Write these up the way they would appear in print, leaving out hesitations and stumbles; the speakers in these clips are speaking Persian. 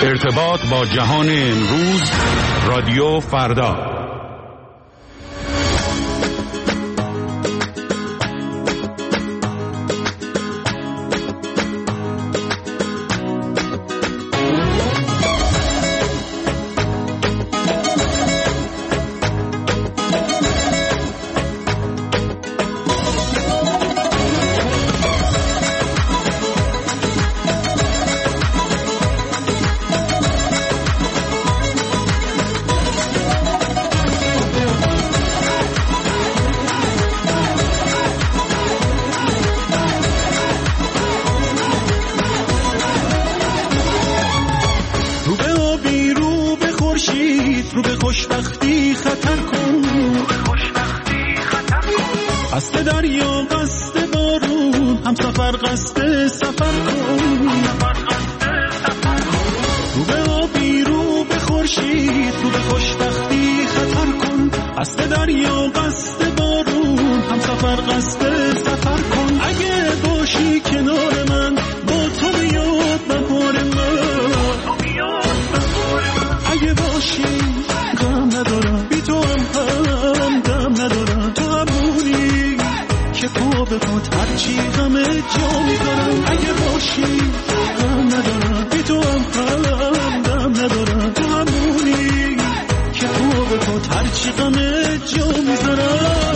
ارتباط با جهان امروز، رادیو فردا. رو به خوشبختی خطر کن، قصد دریا قصد بارون، هم سفر قصد سفر کن. رو به آبی رو به خورشید، رو به خوشبختی خطر کن، قصد دریا قصد بارون، هم سفر قصد سفر کن. اگه باشی کنار من، با تو بیاد بهار من. اگه باشی غم ندارم، بی تو هم دم ندارم. تو همونی که پا به پات هرچی غم جا میذارم. اگه باشی غم ندارم، بی تو هم دم ندارم. تو همونی که پا به پات هرچی غم جا میذارم.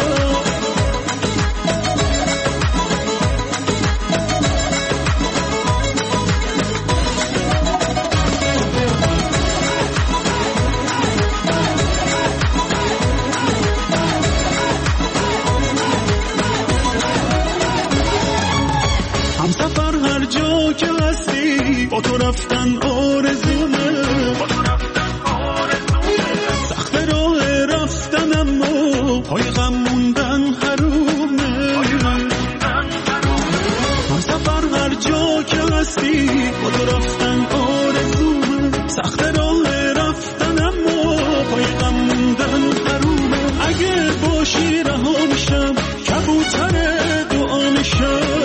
همسفر هر جا که هستی، با تو رفتن آرزومه. سخت راه رفتن اما پای غم موندن حرومه. همسفر هر جا که هستی، با تو رفتن آرزومه. سخت راه رفتن اما پای غم موندن حرومه. اگه باشی رها میشم، کبوتر دعا میشم.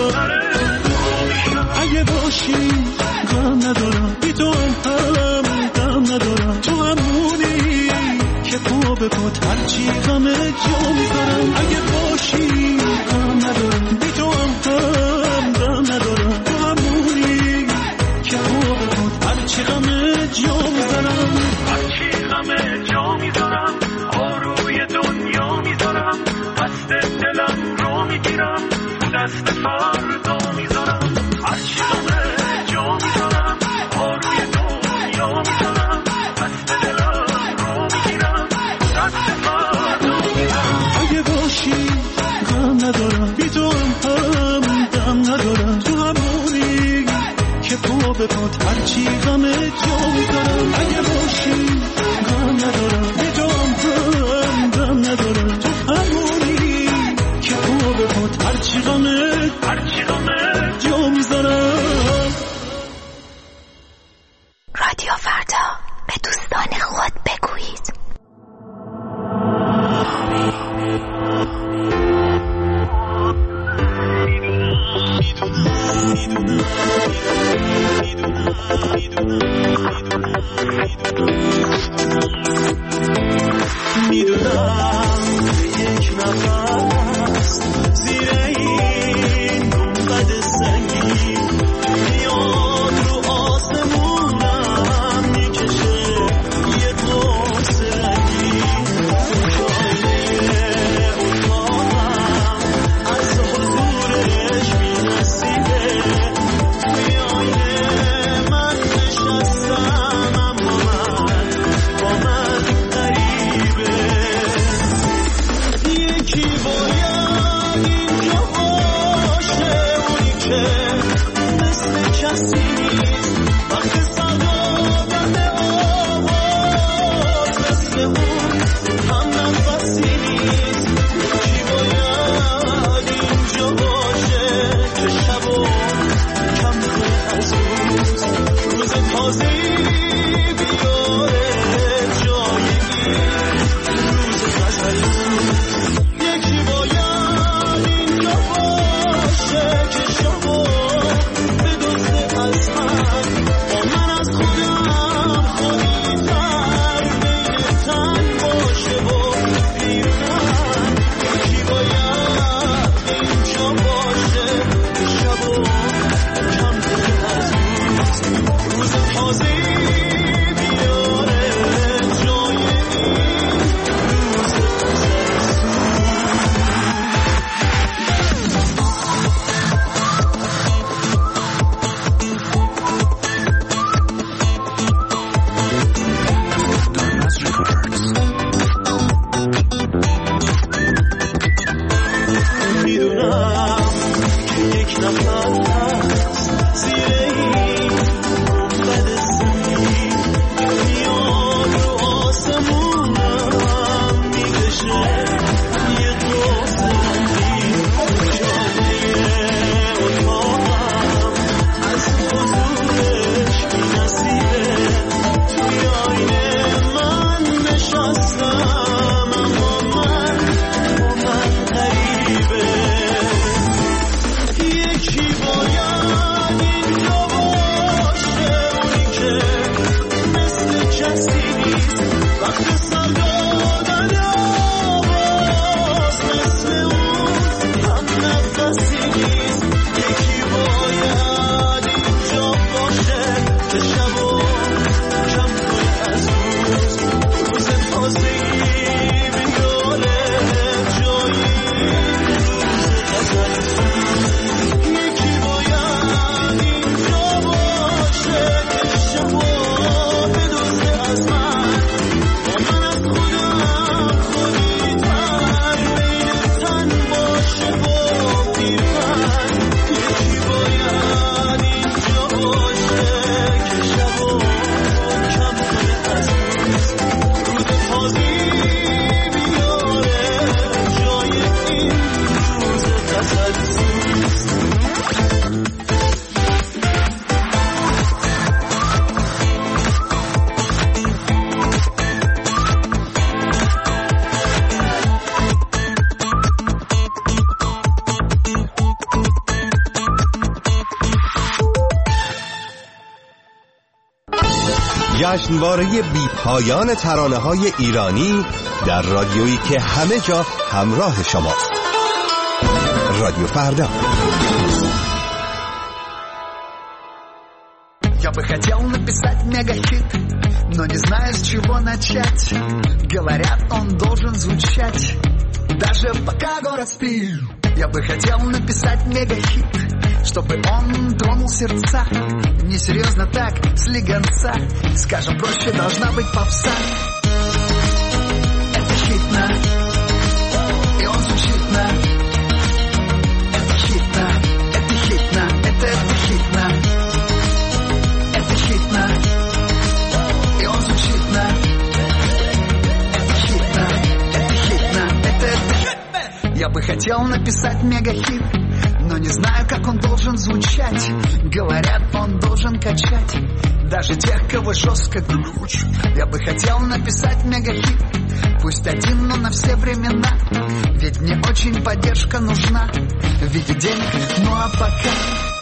اگه باشی غم ندارم، بی تو هم دم ندارم. تو همونی که پا به پات هرچی غم جا میذارم. اگه باشی غم ندارم، بی تو هم دم ندارم. تو همونی که پا به پات هرچی غم جا میذارم. هرچی غم جا میذارم، آروی دنیا میذارم. دست دلم رو میگیرم، دست فردا میذارم. هرچی غم جا میذارم، آروی دنیا میذارم. دست دلم رو میگیرم، دست فردا میذارم. اگه باشی غم ندارم، بی تو هم دم ندارم. تو همونی که پا به پات هرچی غم جا میذارم. اگه باشی غم ندارم، بی تو هم دم ندارم. تو همونی که پا به پات هرچی غم جا میذارم. رادیو فردا، به دوستان خود بگویید. میدونم یک نفس زیر این گنبد سنگین میاد رو آسمونم میکشه یه قرص رنگین. شاید اتاقم از حضورش میرسیده. میایه من نشستم، اما با من غریبه. یکی باید اینجا باشه، اونی که مثل کسی نیست. وقت صدا بنده آواز، مثل اون هم نفسی نیست. یکی باید اینجا باشه که شبا کم کنه از روز تازه‌ای بیاره جای این روز غزل. یکی باید اینجا باشه که شما بدزده از من، با من از جشنواره بی پایان ترانه‌های ایرانی در رادیویی که همه جا همراه شماست. رادیو فردا. Я бы хотел написать мегахит, но не знаю, с чего начать. Говорят, он должен звучать, даже пока город спит. Я бы хотел написать мегахит, чтобы он тронул сердца. Несерьезно так, слегонца. Скажем проще, должна быть попса. Это хитно, и он звучит на. Это хитно, это хитно, это хитно. Это хитно, и он звучит на. Это хитно, это хитно, это хитно. Я бы хотел написать мегахит, но не знаю, как он должен звучать. Говорят, он должен качать даже тех, кого жестко глючит. Я бы хотел написать мегахит, пусть один, но на все времена. Ведь мне очень поддержка нужна в виде денег, ну а пока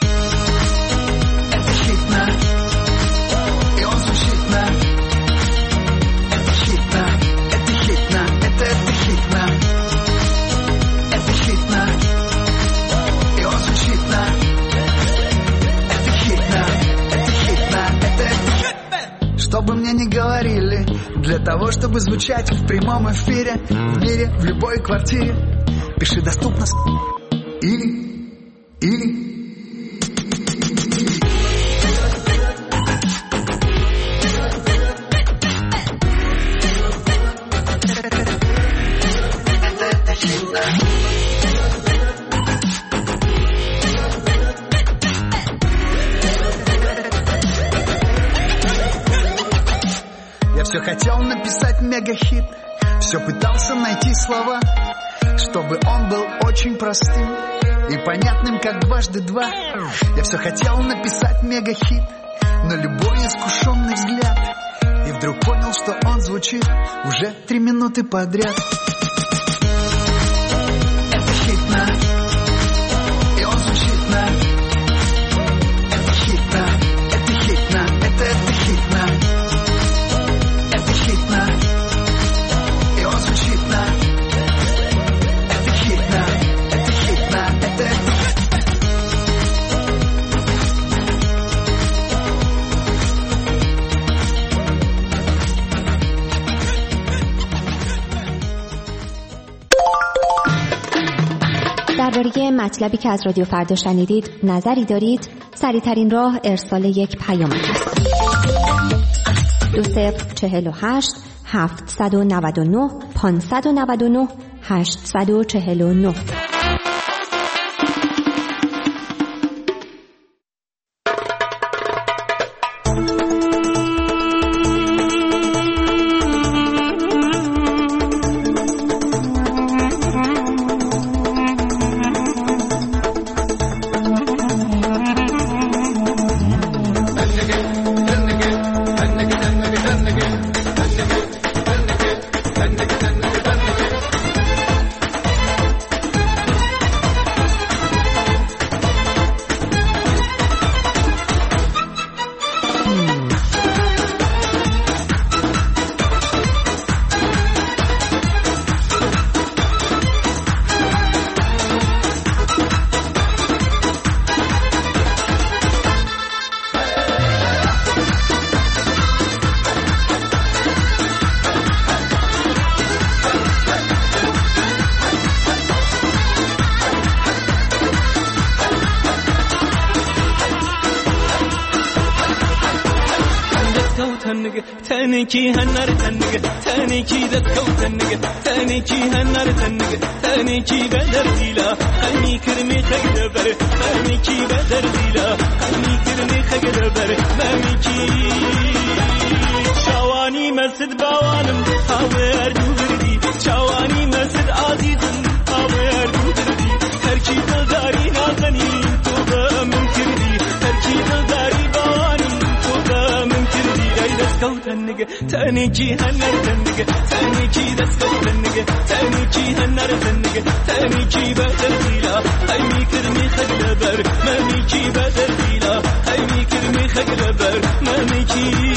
это хитно, и он звучит на. Это хитно, это хитно, это хитно. Это хитно, и он звучит на. Это хитно, это хитно, это хитно. Что бы мне ни говорили, для того, чтобы звучать в прямом эфире, в мире, в любой квартире, пиши доступно и все хотел написать мегахит, все пытался найти слова, чтобы он был очень простым и понятным, как дважды два. Я все хотел написать мегахит, но любой искушенный взгляд, и вдруг понял, что он звучит уже 3 минуты подряд. Это хитно, и он звучит на. Это хитно, это хитно, это хитно. Это хитно, и он звучит на. Это хитно, это хитно, это хитно. درباره مطلبی که از رادیو فردا شنیدید نظری دارید؟ سریع‌ترین راه ارسال یک پیام است. 2048 799 599 849. دسكو تنكي هنر تنكي دسكو تنكي هنر تنكي بدر ديلا خلني كرمي خجلبر تنكي بدر ديلا خلني كرمي خجلبر تنكي شواني مسد باوانم هاور دوردي شواني مسد عزيزم هاور دوردي تركي دلداري نازني توبا من كردي تركي دلداري باوانم توبا من كردي اي دسكو تنكي هنر تنكي دسكو تنكي هنر تنكي بدر ديلا هاي كرمي خجلبر ماميكي بدر ديلا هاي كرمي خجلبر ماميكي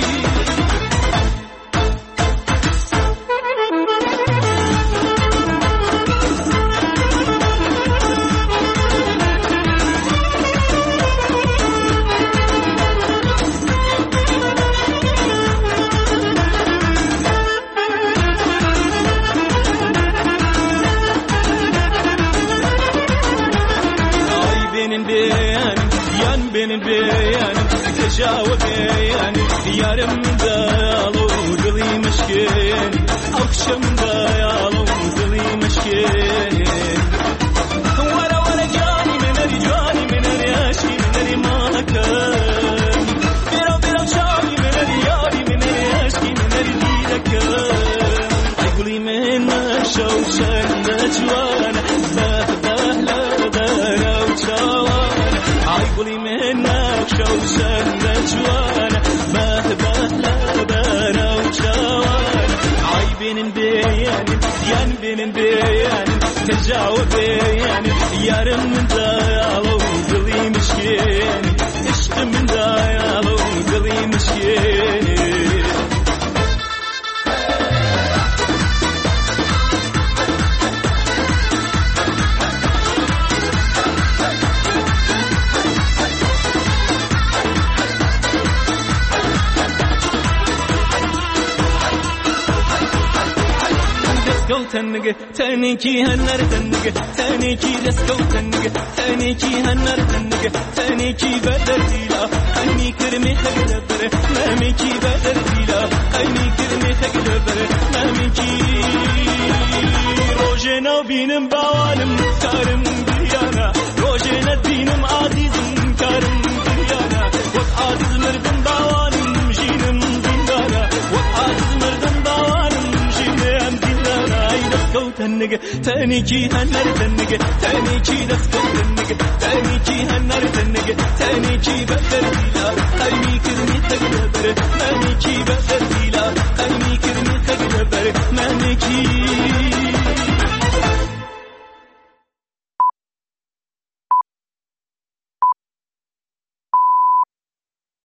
يارم دالو دلي مشكين أوكشم دالو دلي مشكين ولا جاني من الياشي من الماكن بيرو شاني من الياري من الياشي من الديدكن أقولي من شوشن نجوانا بهلا دانا وشاوانا أقولي من شوشن نجوانا بين بيان تجاوب بيان يارم من دايالو قلي مشكين عشق من دايالو قلي مشكين تنكي هنر تنكي دسكو تنكي هنر تنكي بدر ديلا هني كرمي خجلبر ماميكي بدر ديلا هني كرمي خجلبر ماميكي روجنا بينم باوانم كارم ديانا روجنا بينم عزيزم كارم ديانا وعزيز مردم باوانم جينم ديانا وعزيز مردم باوانم جينم ديانا تنكي هنر تنكي دسكو تنكي هنر تنكي بدر ديلا هاي كرمي خجلبر ماميكي بدر ديلا هاي كرمي خجلبر ماميكي